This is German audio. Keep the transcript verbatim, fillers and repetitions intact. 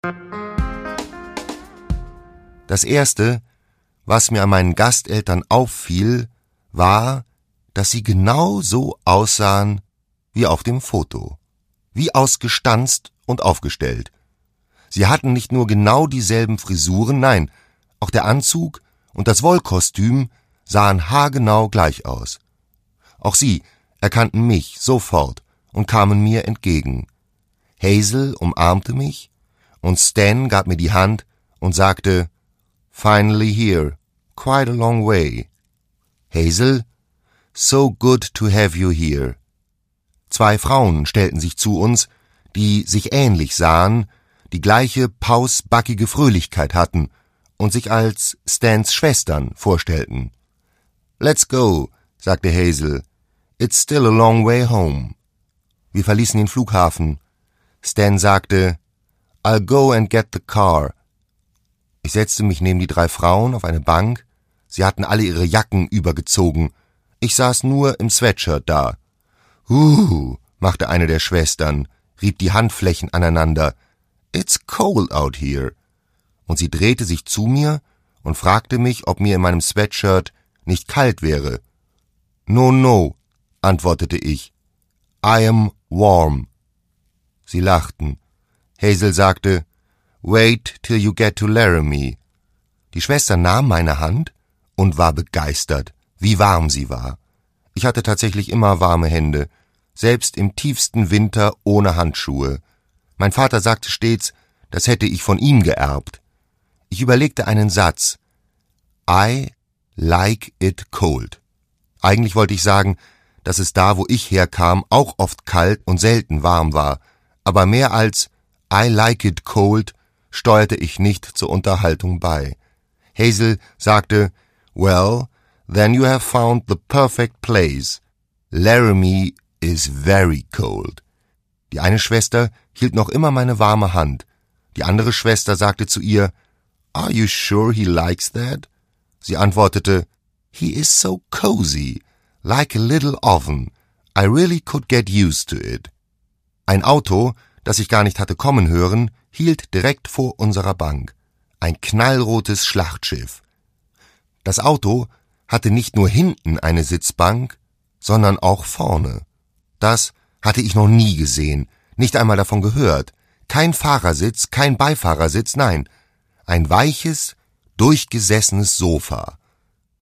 Das Erste, was mir an meinen Gasteltern auffiel, war, dass sie genau so aussahen wie auf dem Foto, wie ausgestanzt und aufgestellt. Sie hatten nicht nur genau dieselben Frisuren, nein, auch der Anzug und das Wollkostüm sahen haargenau gleich aus. Auch sie erkannten mich sofort und kamen mir entgegen. Hazel umarmte mich und Stan gab mir die Hand und sagte, "Finally here, quite a long way." Hazel, "So good to have you here." Zwei Frauen stellten sich zu uns, die sich ähnlich sahen, die gleiche pausbackige Fröhlichkeit hatten und sich als Stans Schwestern vorstellten. "Let's go", sagte Hazel. "It's still a long way home." Wir verließen den Flughafen. Stan sagte, "I'll go and get the car." Ich setzte mich neben die drei Frauen auf eine Bank. Sie hatten alle ihre Jacken übergezogen. Ich saß nur im Sweatshirt da. »Uh«, machte eine der Schwestern, rieb die Handflächen aneinander. »It's cold out here.« Und sie drehte sich zu mir und fragte mich, ob mir in meinem Sweatshirt nicht kalt wäre. »No, no«, antwortete ich. »I am warm.« Sie lachten. Hazel sagte, »Wait till you get to Laramie.« Die Schwester nahm meine Hand und war begeistert, wie warm sie war. Ich hatte tatsächlich immer warme Hände, selbst im tiefsten Winter ohne Handschuhe. Mein Vater sagte stets, das hätte ich von ihm geerbt. Ich überlegte einen Satz. I like it cold. Eigentlich wollte ich sagen, dass es da, wo ich herkam, auch oft kalt und selten warm war, aber mehr als I like it cold steuerte ich nicht zur Unterhaltung bei. Hazel sagte, "Well, then you have found the perfect place. Laramie is very cold." Die eine Schwester hielt noch immer meine warme Hand. Die andere Schwester sagte zu ihr, "Are you sure he likes that?" Sie antwortete, "He is so cozy, like a little oven. I really could get used to it." Ein Auto, das ich gar nicht hatte kommen hören, hielt direkt vor unserer Bank. Ein knallrotes Schlachtschiff. Das Auto hatte nicht nur hinten eine Sitzbank, sondern auch vorne. Das hatte ich noch nie gesehen, nicht einmal davon gehört. Kein Fahrersitz, kein Beifahrersitz, nein, ein weiches, durchgesessenes Sofa.